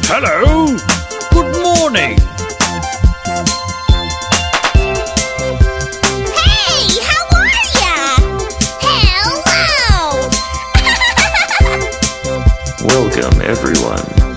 Hello. Good morning. Hey, how are ya? Hello! Welcome, everyone.